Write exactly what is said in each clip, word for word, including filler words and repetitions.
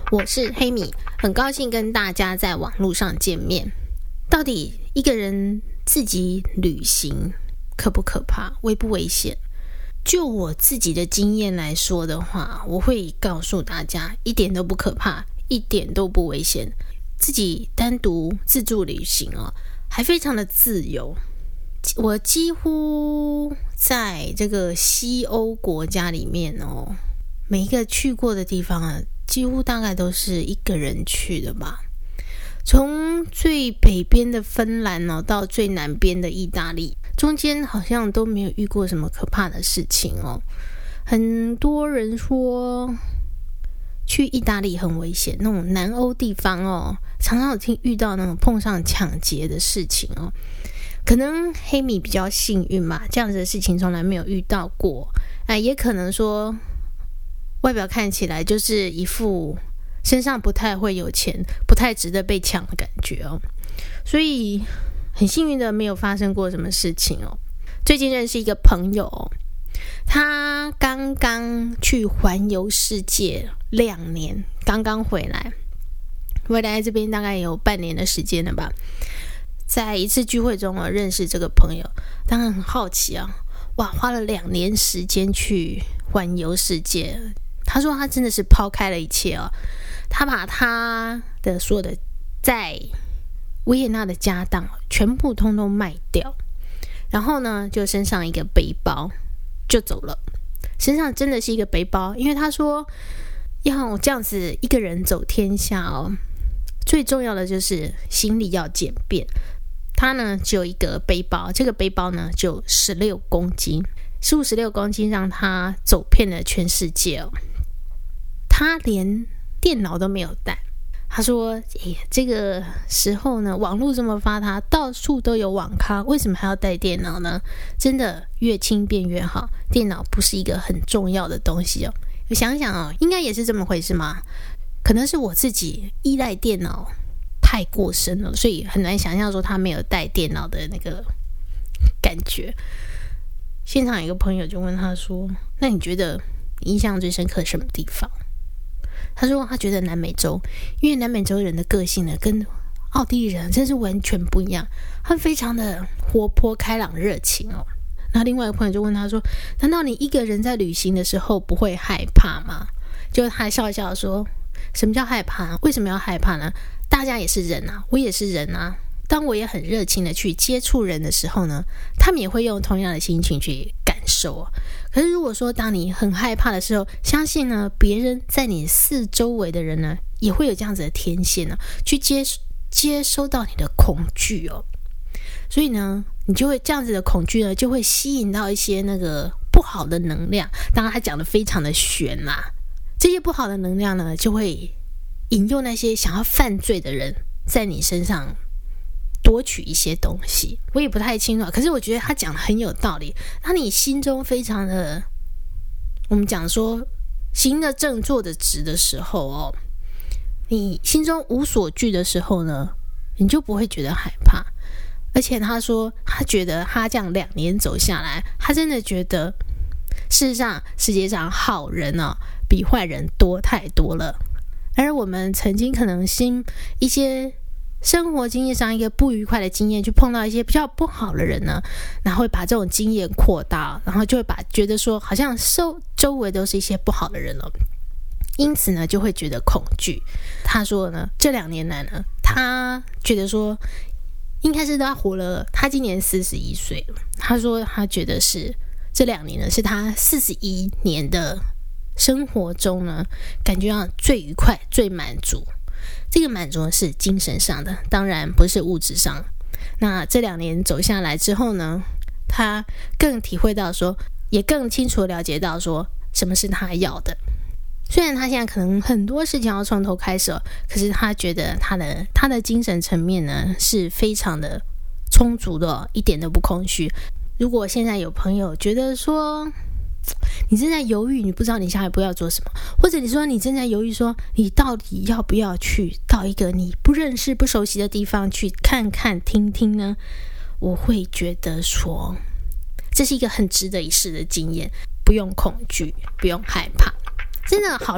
我是黑米，很高兴跟大家在网络上见面。到底一个人自己旅行可不可怕，危不危险？就我自己的经验来说的话，我会告诉大家一点都不可怕，一点都不危险。自己单独自助旅行哦，还非常的自由。我几乎在这个西欧国家里面哦，每一个去过的地方啊，几乎大概都是一个人去的吧。从最北边的芬兰哦，到最南边的意大利，中间好像都没有遇过什么可怕的事情哦。很多人说去意大利很危险，那种南欧地方哦，常常有听遇到那种碰上抢劫的事情哦。可能黑米比较幸运嘛，这样子的事情从来没有遇到过。哎，也可能说外表看起来就是一副身上不太会有钱，不太值得被抢的感觉哦。所以很幸运的没有发生过什么事情哦。最近认识一个朋友哦，他刚刚去环游世界两年，刚刚回来，回来这边大概有半年的时间了吧。在一次聚会中我认识这个朋友，当然很好奇啊，哇，花了两年时间去环游世界。他说他真的是抛开了一切哦，他把他的所有的在维也纳的家当全部通通卖掉，然后呢就身上一个背包就走了。身上真的是一个背包，因为他说要这样子一个人走天下哦，最重要的就是行李要简便。他呢只有一个背包，这个背包呢就十六公斤，十五十六公斤让他走遍了全世界哦。他连电脑都没有带。他说诶，这个时候呢网络这么发达，到处都有网咖，为什么还要带电脑呢？真的越轻便越好，电脑不是一个很重要的东西哦。我想想哦，应该也是这么回事嘛。可能是我自己依赖电脑太过深了，所以很难想象说他没有带电脑的那个感觉。现场有一个朋友就问他说，那你觉得你印象最深刻什么地方？他说他觉得南美洲，因为南美洲人的个性呢跟奥地利人真是完全不一样，他们非常的活泼开朗热情哦。那另外一个朋友就问他说，难道你一个人在旅行的时候不会害怕吗？就他笑一笑说，什么叫害怕？为什么要害怕呢？大家也是人啊，我也是人啊。当我也很热情的去接触人的时候呢，他们也会用同样的心情去感受啊。可是如果说当你很害怕的时候，相信呢别人在你四周围的人呢也会有这样子的天线呢、啊，去接接收到你的恐惧哦。所以呢你就会这样子的恐惧呢就会吸引到一些那个不好的能量。当然他讲的非常的玄啦，这些不好的能量呢就会引诱那些想要犯罪的人在你身上夺取一些东西。我也不太清楚，可是我觉得他讲的很有道理。当你心中非常的，我们讲说行得正坐得直的时候哦，你心中无所惧的时候呢，你就不会觉得害怕。而且他说他觉得他这样两年走下来，他真的觉得事实上世界上好人哦比坏人多太多了。而我们曾经可能新一些生活经验上一个不愉快的经验，去碰到一些比较不好的人呢，然后会把这种经验扩大，然后就会把觉得说好像周周围都是一些不好的人了，因此呢就会觉得恐惧。他说呢这两年来呢，他觉得说应该是他活了，他今年四十一岁了。他说他觉得是这两年呢是他四十一年的生活中呢感觉到最愉快最满足。这个满足是精神上的，当然不是物质上。那这两年走下来之后呢，他更体会到说，也更清楚了解到说什么是他要的。虽然他现在可能很多事情要从头开始，可是他觉得他的他的精神层面呢是非常的充足的，一点都不空虚。如果现在有朋友觉得说你正在犹豫，你不知道你下一步要做什么，或者你说你正在犹豫说你到底要不要去到一个你不认识不熟悉的地方去看看听听呢，我会觉得说这是一个很值得一试的经验，不用恐惧，不用害怕。真的好人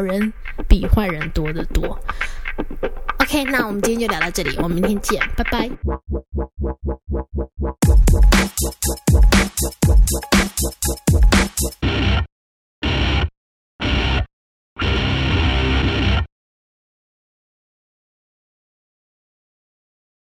比坏人多得多。OK， 那我们今天就聊到这里，我们明天见，拜拜。